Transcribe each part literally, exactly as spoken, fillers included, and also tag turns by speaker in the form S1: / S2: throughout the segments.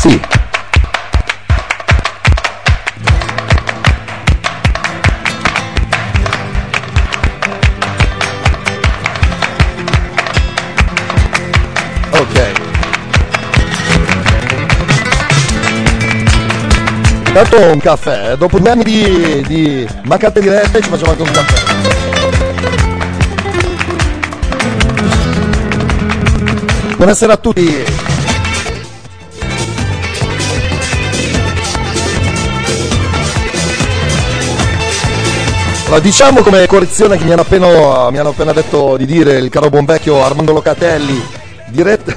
S1: sì. Ok. Intanto un caffè, dopo due anni di, di mancate dirette ci facciamo anche un caffè. Buonasera a tutti. Allora, diciamo come correzione che mi hanno appena, mi hanno appena detto di dire il caro buon vecchio Armando Locatelli, dirette.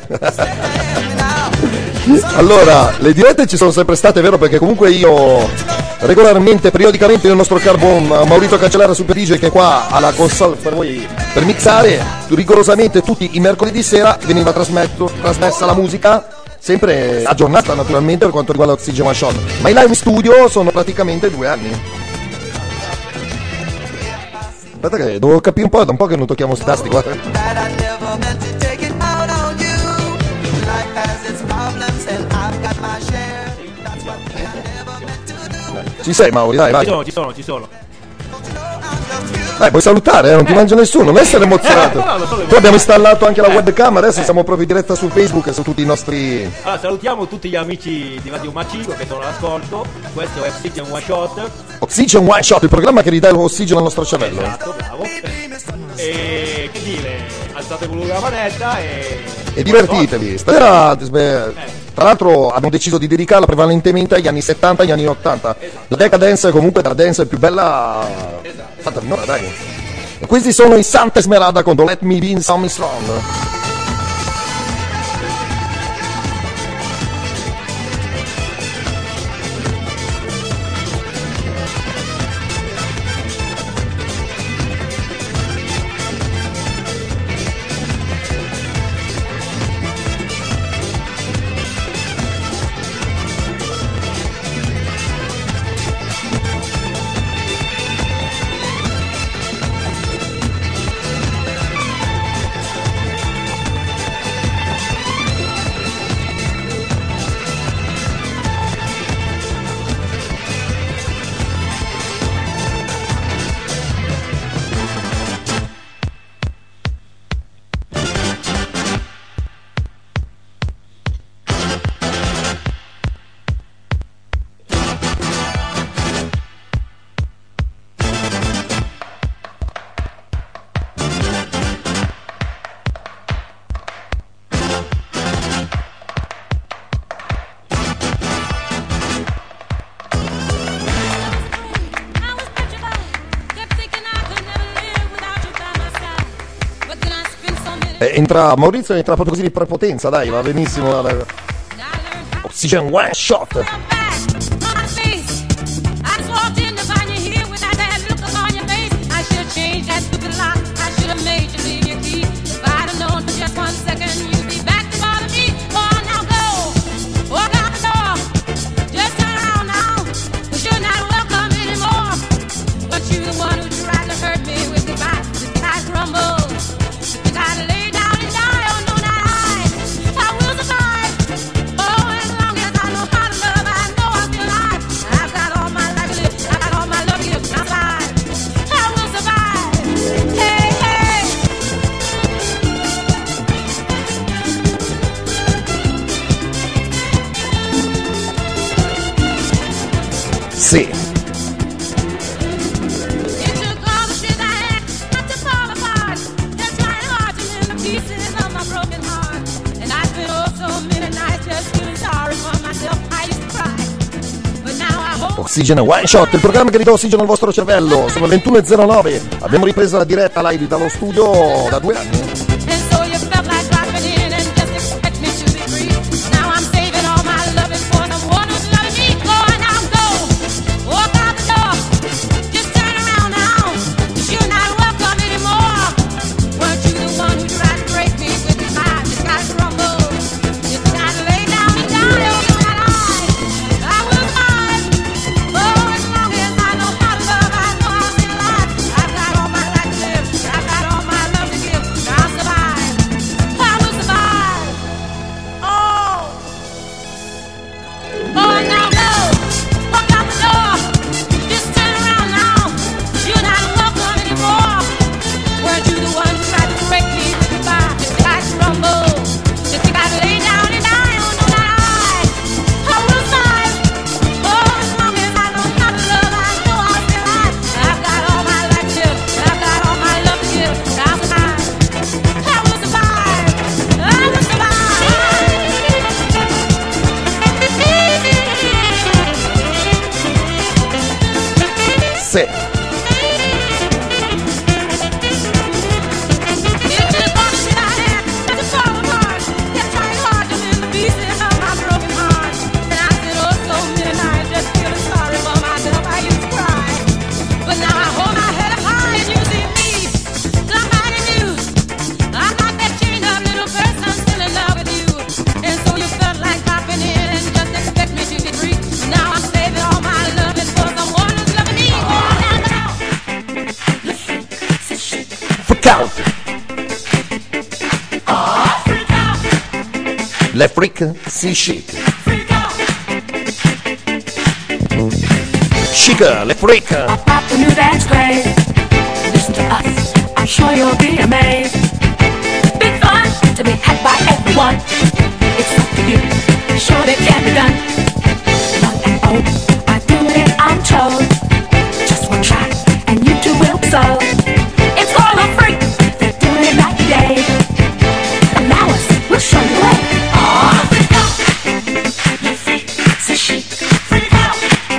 S1: Allora, le dirette ci sono sempre state, vero? Perché comunque io regolarmente, periodicamente nel nostro caro buon Maurizio Cancellara Super D J, che è qua alla console per voi per mixare, rigorosamente tutti i mercoledì sera veniva trasmessa la musica, sempre aggiornata naturalmente per quanto riguarda Oxygen One Shot, ma i live in studio sono praticamente due anni. Aspetta che devo capire un po', da un po' che non tocchiamo sti tasti, guarda. Ci sei Mauri, dai, vai.
S2: Ci sono, ci sono, ci sono.
S1: Dai, puoi salutare, eh? Non ti mangia nessuno, non essere emozionato. Poi abbiamo installato anche la webcam, adesso siamo proprio in diretta su Facebook e su tutti i nostri...
S2: Allora, salutiamo tutti gli amici di Radio Macigo che sono all'ascolto. Questo è Oxygen One Shot.
S1: Oxygen One Shot, il programma che ridà l'ossigeno al nostro cervello.
S2: Esatto, bravo. E che dire, alzate con la manetta e...
S1: E divertitevi. Stasera, beh, tra l'altro abbiamo deciso di dedicarla prevalentemente agli anni settanta e agli anni ottanta. Esatto. La decadence è comunque la dance più bella, esatto, fatta finora, dai. E questi sono i Santa Esmeralda con Let Me Be in Some Strong. Entra Maurizio, entra proprio così di prepotenza, dai, va benissimo. Oxygen One Shot. Sì. Oxygen One Shot, il programma che ridà ossigeno al vostro cervello. Sono le ventuno e zero nove. Abbiamo ripreso la diretta live dallo studio da due anni. cassette. Out. Le freak si chic. Chica, le freak.
S3: Pop the new dance craze. Listen to us, I'm sure you'll be amazed. Big fun to be had by everyone. It's up to you, sure it can be done. Young and old, I do it, I'm told. Just one try, and you too will be sold. It's all a freak. They're doing it night and day. Allow us, we'll show you the way. Oh, freak out. Le freak, c'est chic. Freak out.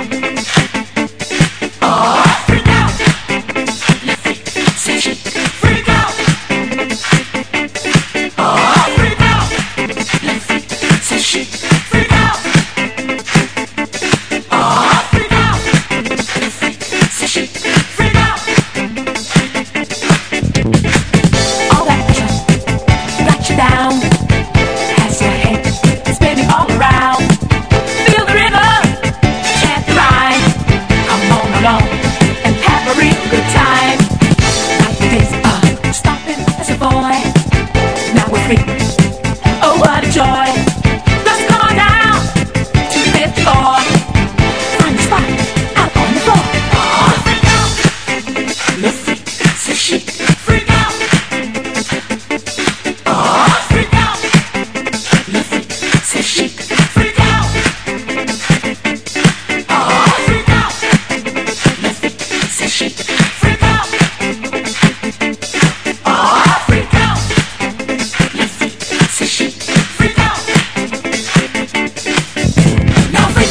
S3: Oh, freak out. Le freak, c'est chic. Freak out. Oh, freak out. Le freak, c'est chic. Freak out. Oh, freak out. Le freak, c'est chic. Freak out. All that pressure got you down. Has your head spinning all around. Feel the rhythm, chant the rhyme. Come on along and have a real good time. Like the days of stopping as a boy. Now we're free. Oh, what a joy. Let's come on down to the fifth floor. Find a spot out on the floor. Oh, freak out. Le freak, c'est chic. Freak out. Oh, freak out. Le freak, c'est chic. Freak out. Oh, freak out. Le freak, c'est chic. Freak out. Oh, freak out. Le freak, c'est chic. Freak out. Now freak.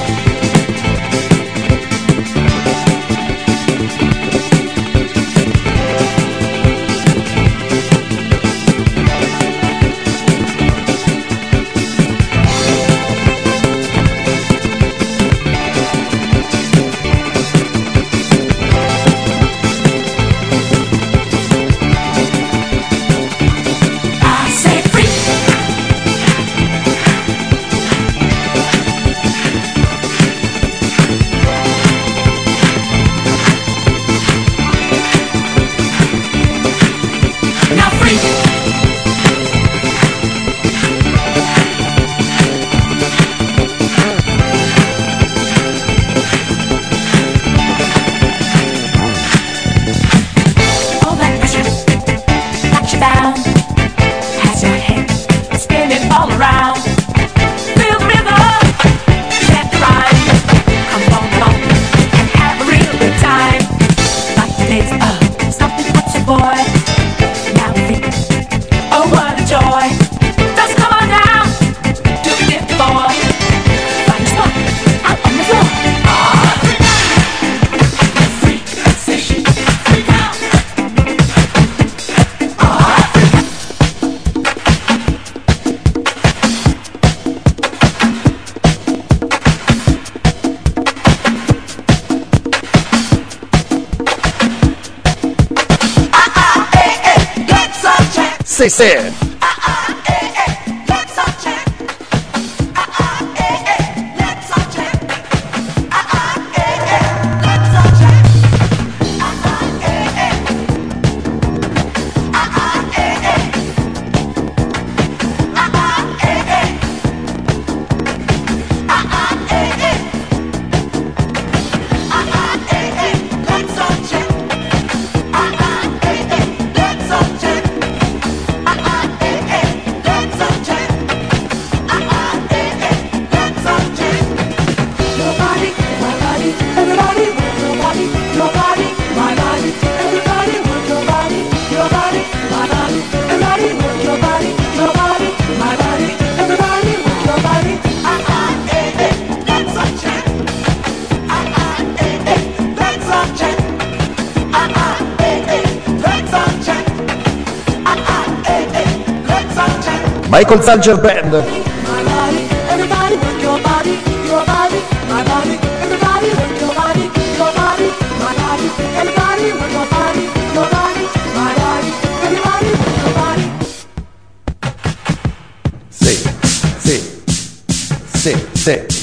S3: I say freak. Now freak. All that pressure got you down. Has your head spinning all around. Feel the rhythm, chant the rhyme. Come on along and have a real good time. Like the days of something puts a boy. Now we think, oh what a joy. Just come on down to the fifth floor. Find a spot out on the floor. Oh, freak out. Le freak, c'est chic. Freak out. Oh, freak out.
S1: Sì, sì.
S3: Let's
S1: Michael Zalger Band.
S3: My body, everybody work your body, your body, my body, everybody work your body, your body, my body, everybody work your body, your body, my body, everybody work your body.
S1: Sì, sì, sì, sì.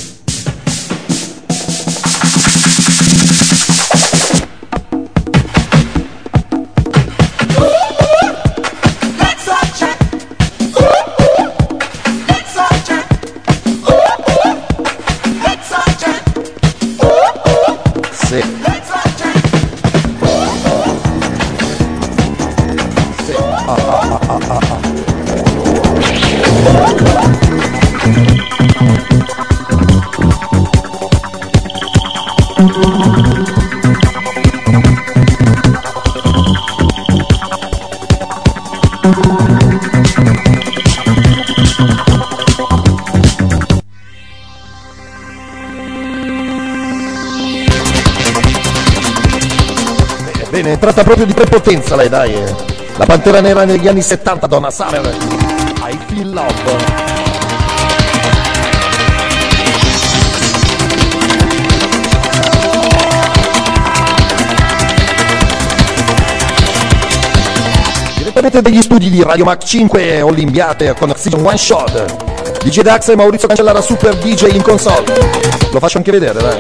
S1: Bene, è entrata proprio di prepotenza lei, dai. La Pantera Nera negli anni settanta, Donna Summer. I Feel Love. Direttamente dagli studi di Radio Mac cinque Olimpiate con Oxygen One Shot. D J Dax e Maurizio Cancellara, super D J in console. Lo faccio anche vedere, dai.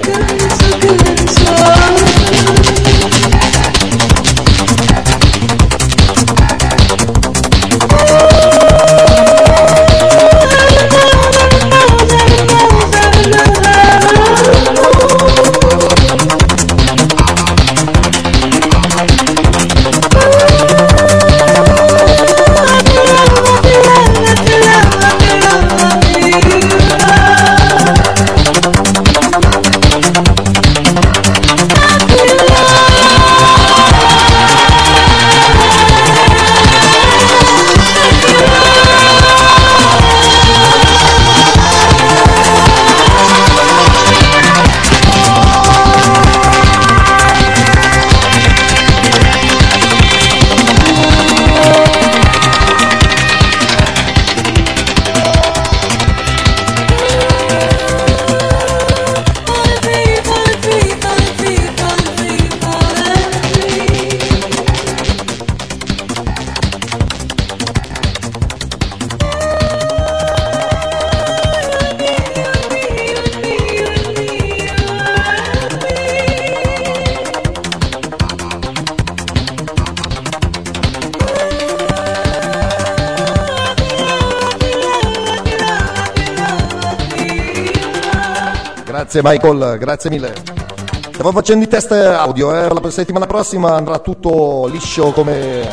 S1: Grazie Michael, grazie mille. Stavo facendo i test audio, eh? La settimana prossima andrà tutto liscio come...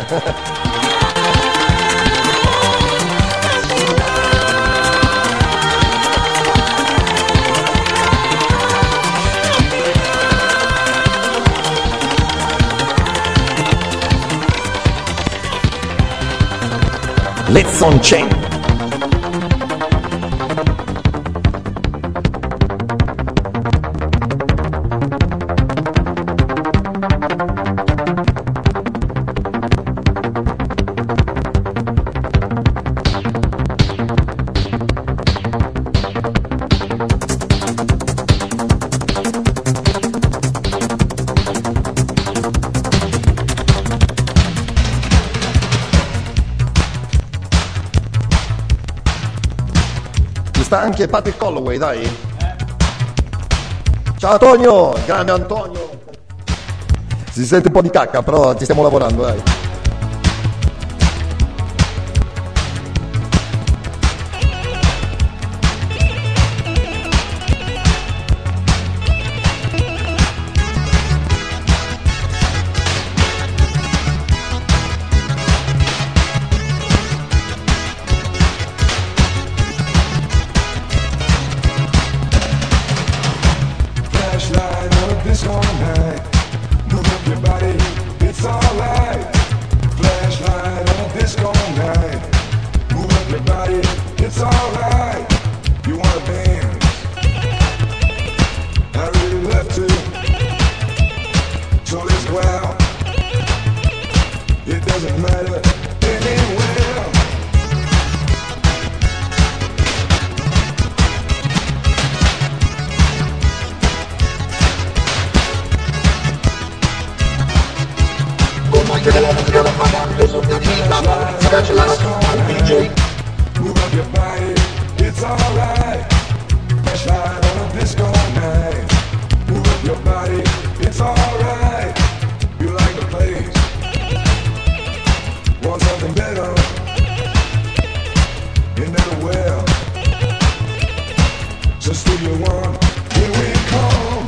S1: Let's on chain. Sta anche Patrick Colloway, dai. Ciao Antonio, grande Antonio. Si sente un po' di cacca, però ci stiamo lavorando, dai.
S4: This all night, move up your body, it's alright. Move up your body, it's alright. Flashlight on a disco night. Move up your body, it's alright. You like the place, want something better. You never will. So Studio One, here we come.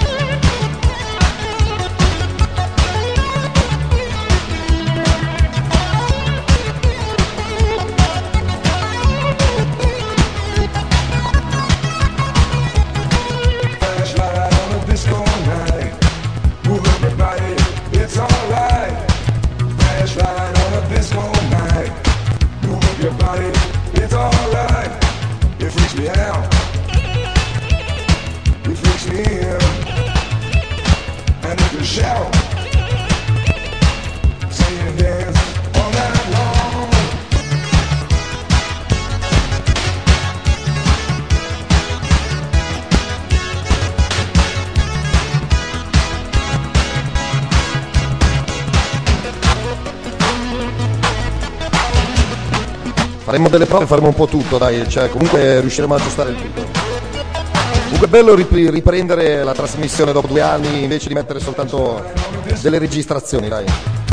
S1: Faremo delle prove, faremo un po' tutto, dai, cioè comunque riusciremo a aggiustare il tutto. Comunque è bello rip- riprendere la trasmissione dopo due anni invece di mettere soltanto delle registrazioni, dai.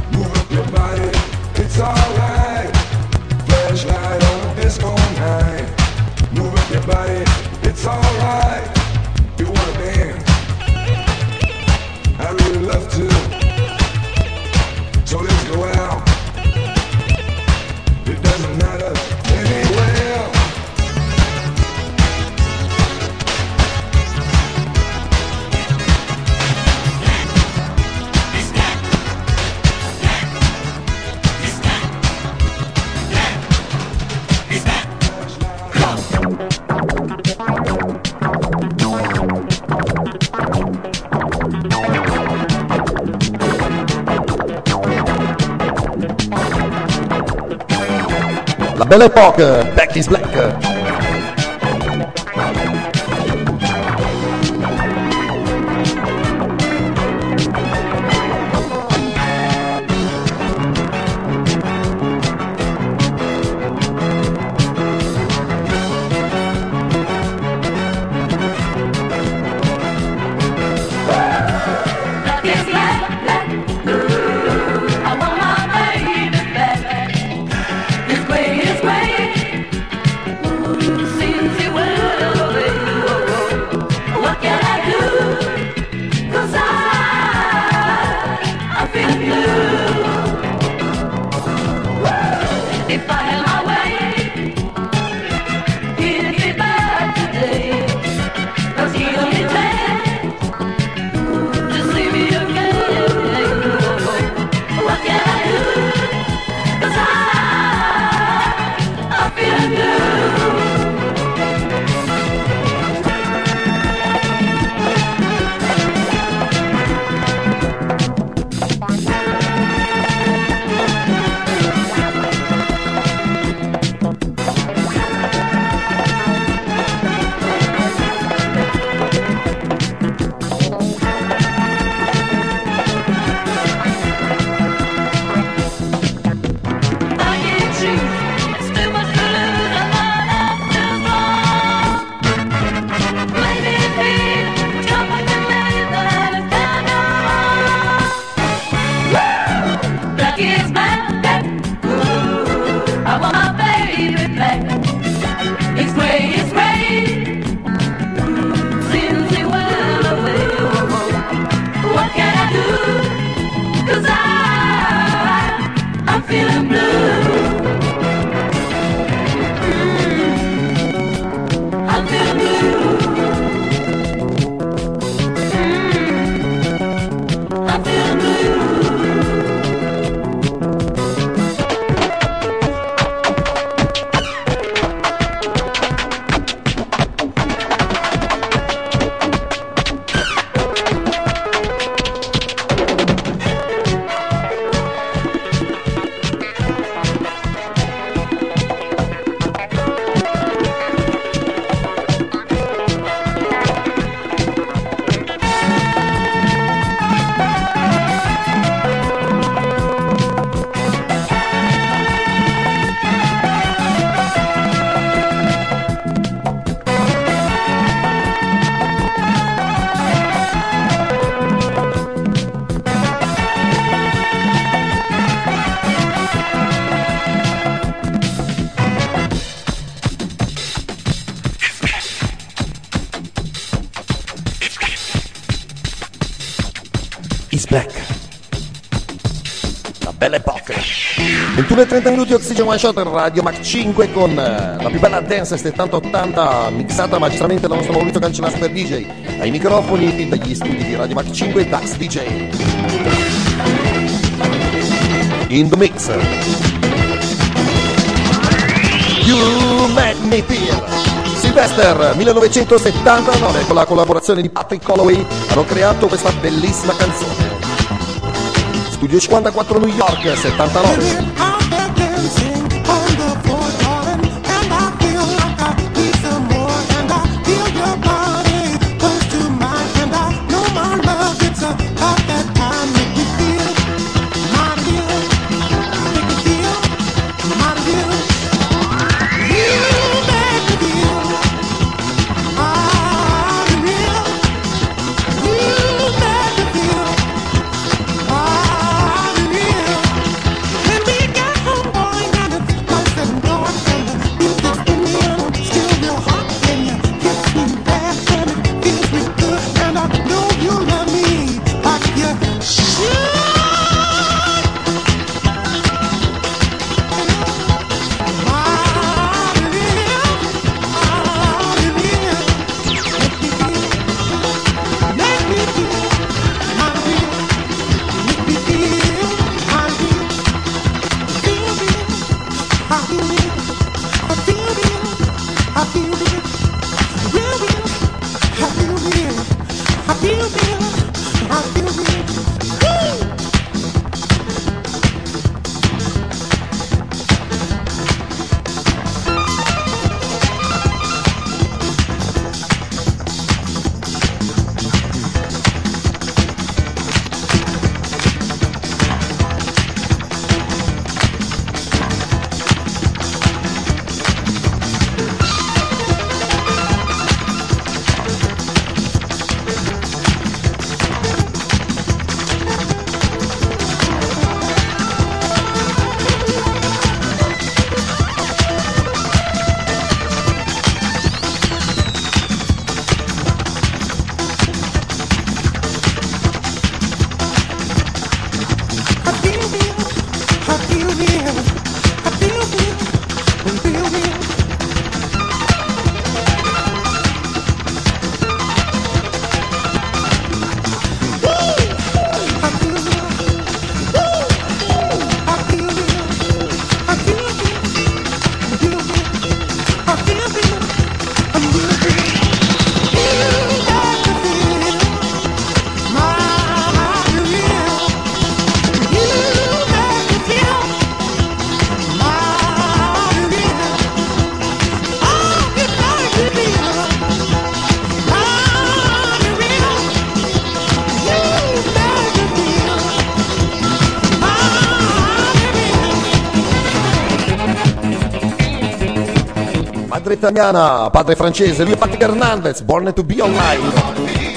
S1: La Belle Époque, Back is Black.
S3: Ooh,
S1: Black. Una bella epoca. ventuno e trenta minuti Oxygen One Shot Radio Mac cinque con eh, la più bella dance settanta ottanta mixata magistralmente dal nostro Maurizio Cancellara per D J. Ai microfoni dagli studi di Radio Mac cinque Dax D J. In the mix. You Make Me Feel. Sylvester millenovecentosettantanove con la collaborazione di Patrick Holloway hanno creato questa bellissima canzone. Studio cinquantaquattro New York settantanove. Madre italiana, padre francese, lui è Patrick Hernandez, Born to Be Alive.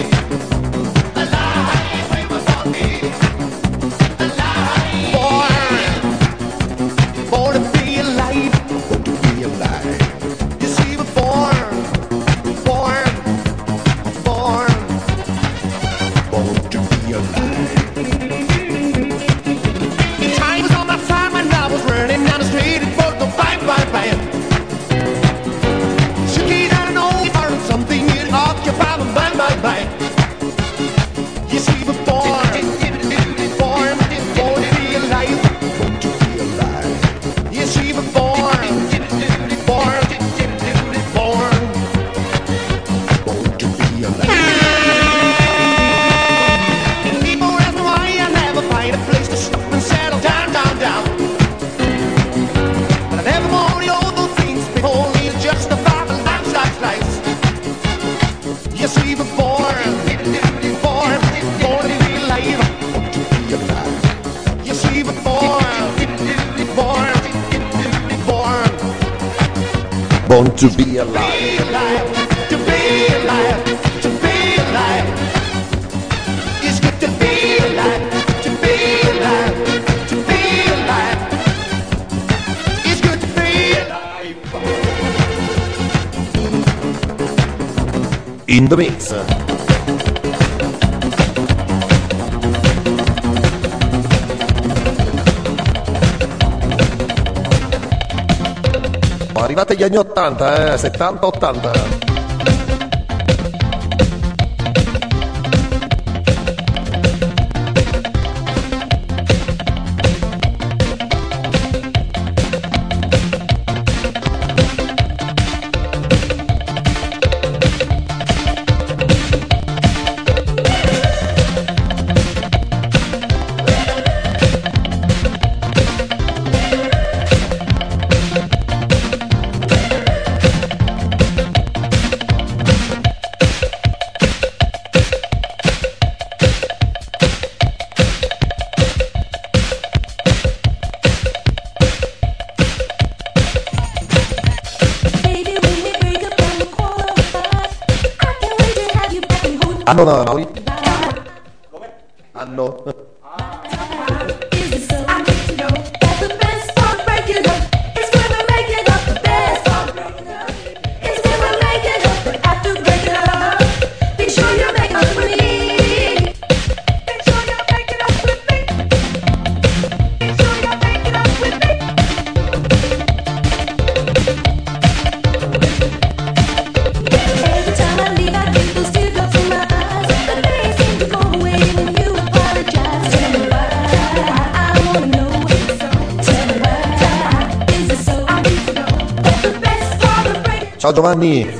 S1: Born to be alive. To be alive, to be alive. It's good to be alive, to be alive, to be alive. It's good to be alive. In the mix. arrivate agli anni ottanta, eh, settanta ottanta. Anno no, Mauri? Anno. Ciao Giovanni.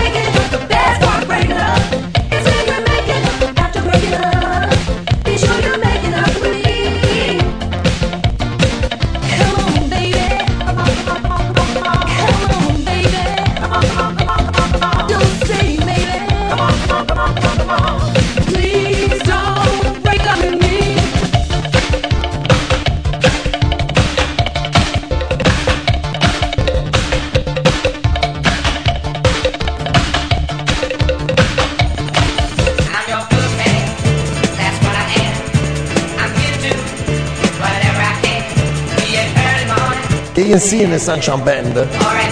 S1: A N C in the Sunshine Band.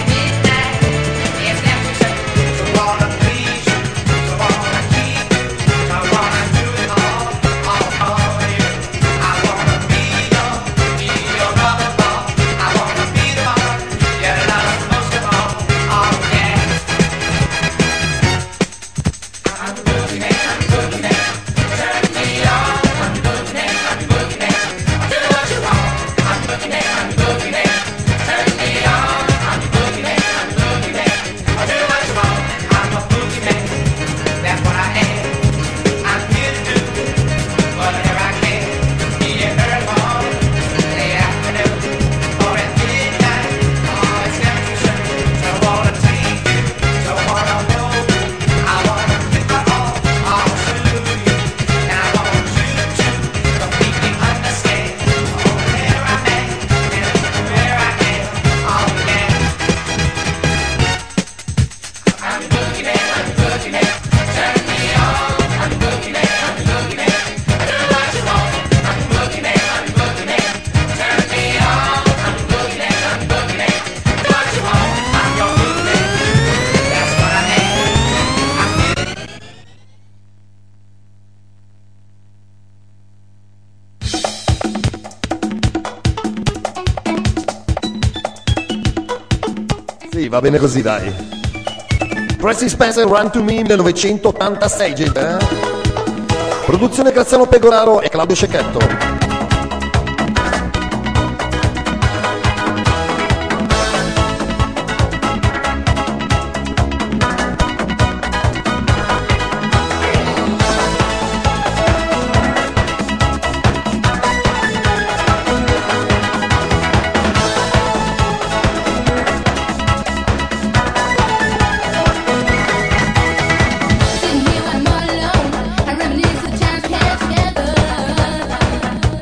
S1: Sì, va bene così, dai. Pressy Spencer, Run to Me, millenovecentottantasei, gente, eh? Produzione Graziano Pegoraro e Claudio Cecchetto.
S5: Sitting here when I'm all alone, I reminisce the times we had together.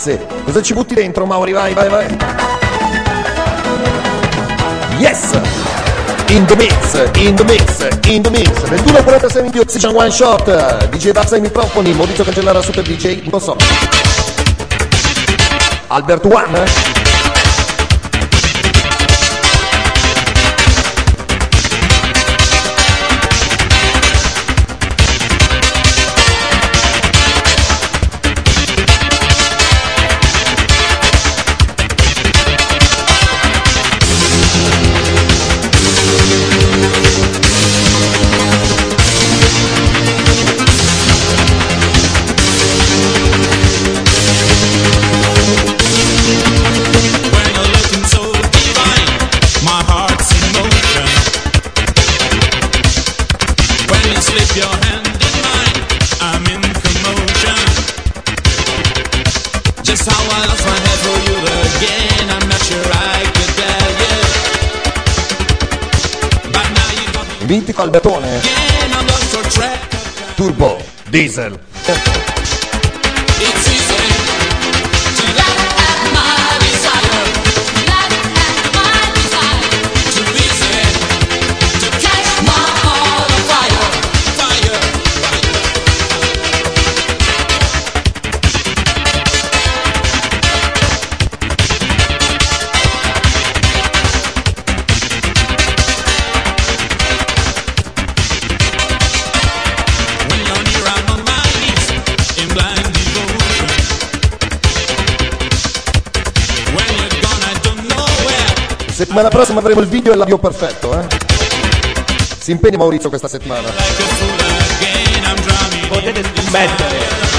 S1: ragazzi. Cosa ci butti dentro, Mauri? Vai, vai, vai. Yes! In the mix, in the mix, in the mix. ventuno e quarantasei minuti, Oxygen One Shot. D J Bazza ai microfoni, Maurizio Cancellara Super D J, non so. Albert One. Mitico Albertone. Turbo Diesel. Settimana prossima avremo il video e l'avvio perfetto, eh? Si impegna Maurizio questa settimana.
S2: Potete scommettere.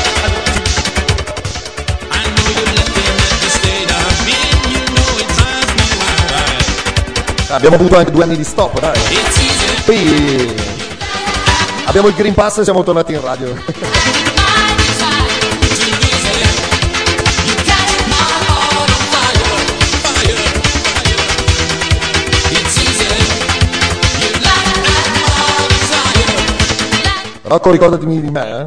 S1: Abbiamo avuto anche due anni di stop, dai. Poi abbiamo il Green Pass e siamo tornati in radio. Rocco, ricordatemi di me, eh?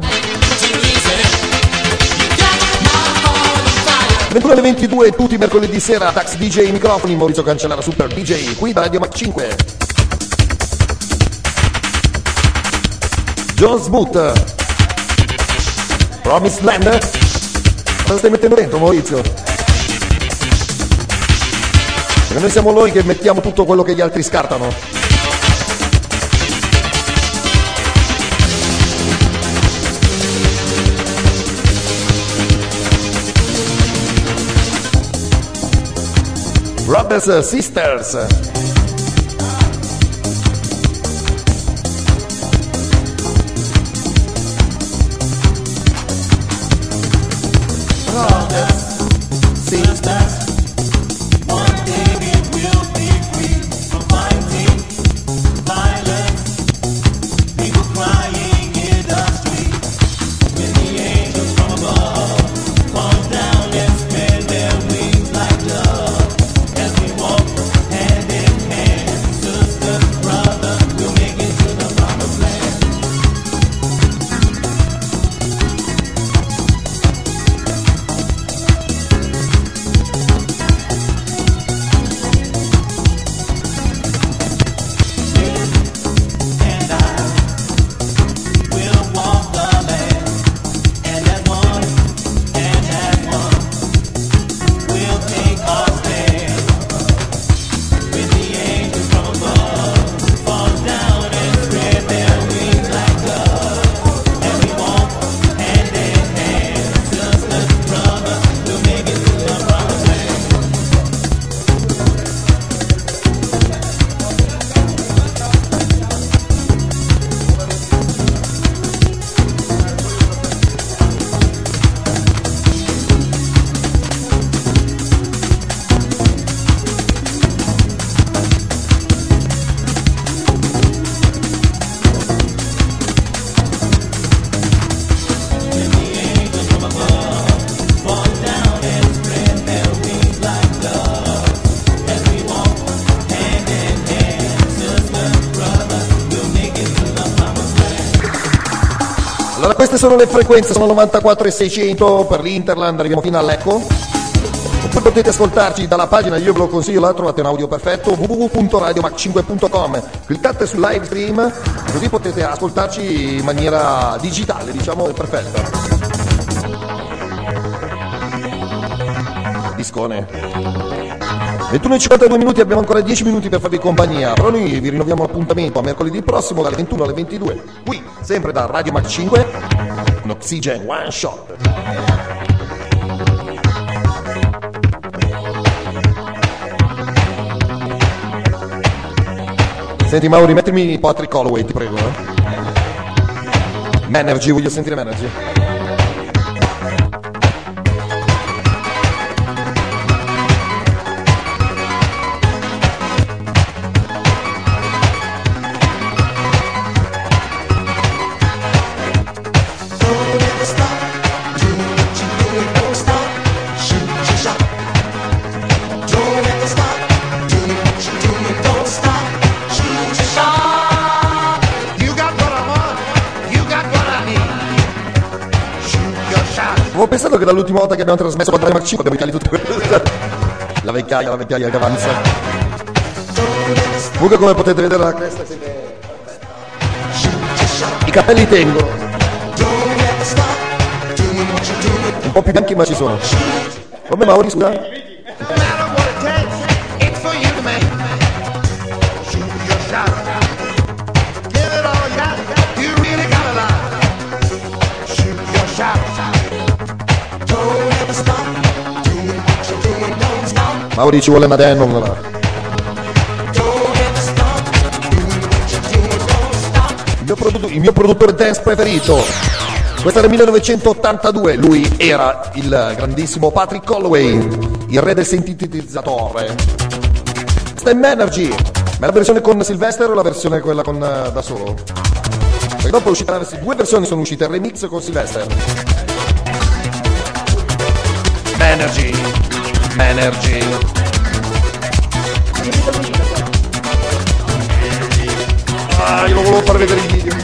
S1: ventuno alle ventidue, tutti i mercoledì sera, Dax D J ai microfoni, Maurizio Cancellara Super D J, qui da Radio Mac cinque. Jones Boot, Promised Land. Cosa stai mettendo dentro, Maurizio? Perché noi siamo noi che mettiamo tutto quello che gli altri scartano. Brothers, Sisters. Brothers, Sisters. One day we will be free from fighting violence. People crying in the streets. When the angels from above fall down and spread their wings like doves. Hand in Allora queste sono le frequenze, sono novantaquattro e seicento per l'Interland, arriviamo fino a Lecco. Poi potete ascoltarci dalla pagina, io ve lo consiglio, là trovate un audio perfetto, w w w punto radio mac cinque punto com. Cliccate sul live stream, così potete ascoltarci in maniera digitale, diciamo, perfetta. Discone. ventuno e cinquantadue minuti, abbiamo ancora dieci minuti per farvi compagnia, però noi vi rinnoviamo l'appuntamento a mercoledì prossimo dalle ventuno alle ventidue, qui, sempre da Radio Mac cinque, un Oxygen One Shot. Senti Mauri, mettimi Patrick Holloway, ti prego. Eh? Manergy, voglio sentire Manergy. Avevo pensato che dall'ultima volta che abbiamo trasmesso con Radio Mac cinque abbiamo tagliato tutte quelle. La vecchiaia, la vecchiaia che avanza. Comunque come potete vedere la cresta è sempre perfetta. I capelli tengono. Un po' più bianchi ma ci sono. Come Mauri, scusa? Mauri ci vuole una Denon là. Il mio, produ- il mio produttore dance preferito. Questo era il millenovecentottantadue. Lui era il grandissimo Patrick Holloway, il re del sintetizzatore. Stem Energy. Ma la versione con Sylvester o la versione quella con uh, da solo? Perché dopo è uscita la, due versioni sono uscite, il remix con Sylvester. Energy. Energy. Ah, io lo volevo far vedere il video.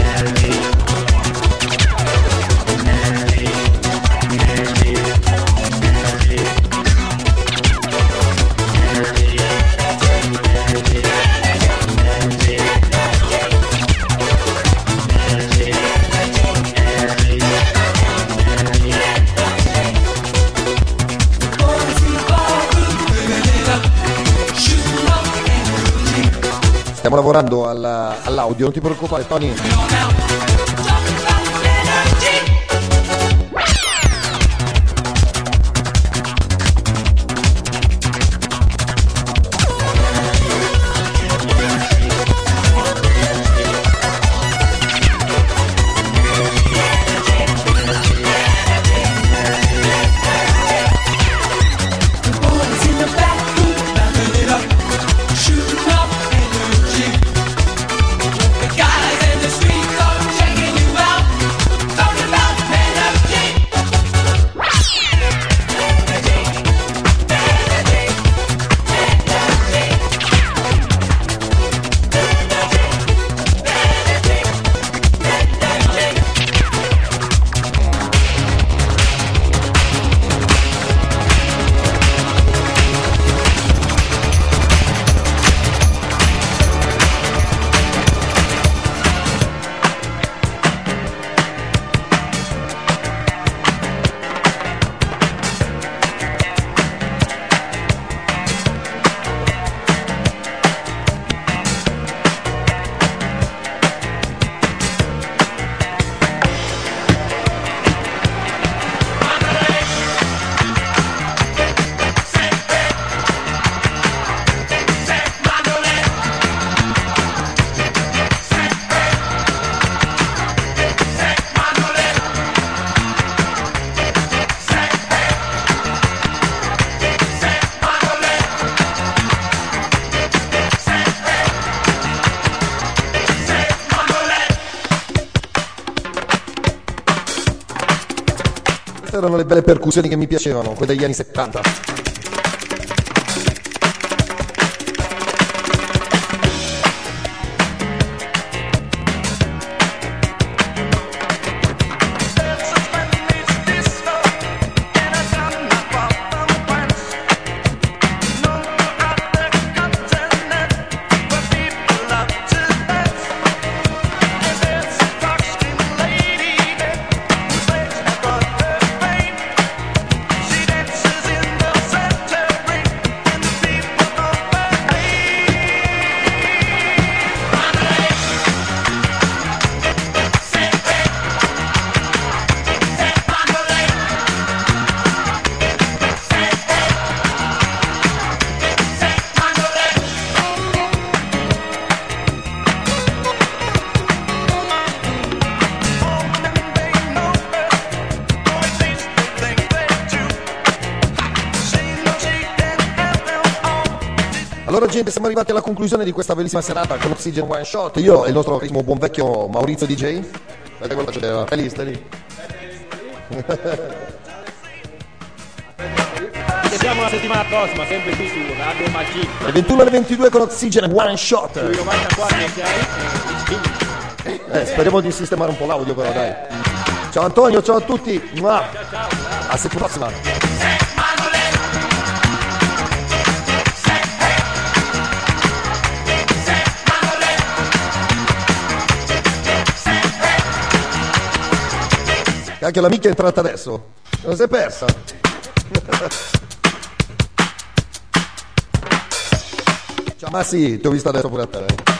S1: Stiamo lavorando alla, all'audio, non ti preoccupare Tony. Erano le belle percussioni che mi piacevano, quelle degli anni settanta. Allora gente, siamo arrivati alla conclusione di questa bellissima serata con Oxygen One Shot. Io e il nostro carissimo buon vecchio Maurizio D J. Guarda quello che c'era, è lì, stai lì.
S2: Ci vediamo la settimana prossima, sempre qui su Radio Magic.
S1: Alle ventuno alle ventidue con Oxygen One Shot.
S2: Sui novantaquattro sei.
S1: Eh, speriamo di sistemare un po' l'audio però, dai. Ciao Antonio, ciao a tutti. Mua. A settimana prossima. Anche la micchia è entrata adesso. Non si è persa. Ciao, ma sì, ti ho visto adesso pure a te. Eh.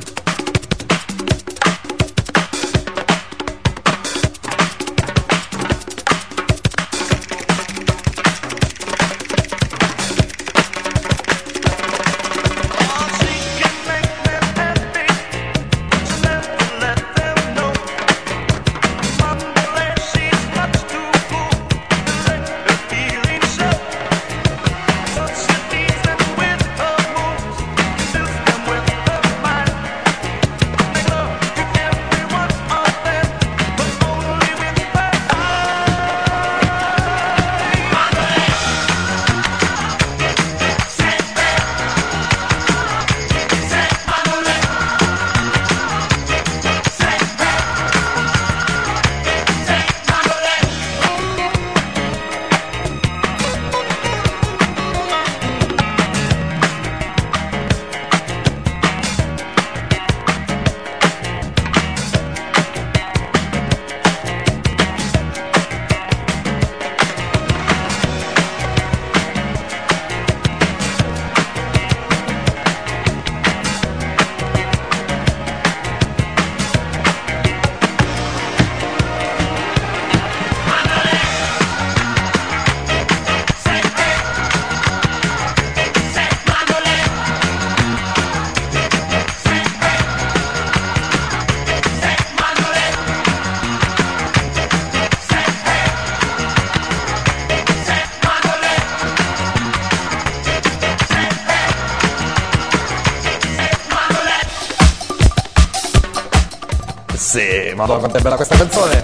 S1: Sì, madonna quanto è bella questa canzone.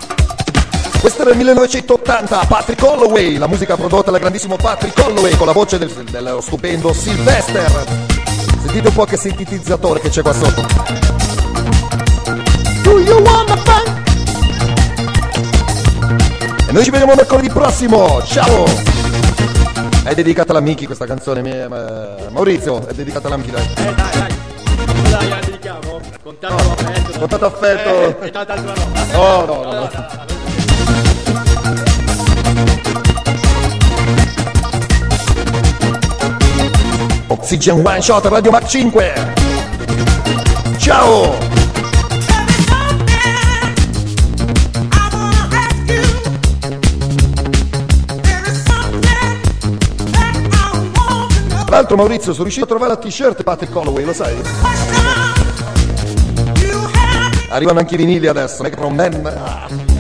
S1: Questo era il millenovecentottanta, Patrick Holloway, la musica prodotta dal grandissimo Patrick Holloway con la voce del, dello stupendo Sylvester. Sentite un po' che sintetizzatore che c'è qua sotto. Do you wanna fun? E noi ci vediamo mercoledì prossimo, ciao! È dedicata alla Miki questa canzone, mia, ma... Maurizio, è dedicata alla Miki, dai.
S2: Eh dai, dai. Dai, la dedichiamo. Con tanto
S1: No,
S2: affetto.
S1: con tanto affetto.
S2: Eh, e tanta altra roba.
S1: No, no, no, no. Oxygen One Shot, Radio Mac cinque. Ciao! Tra l'altro Maurizio, sono riuscito a trovare la t-shirt Patrick Holloway, lo sai? Arrivano anche i vinili adesso, Necro Man.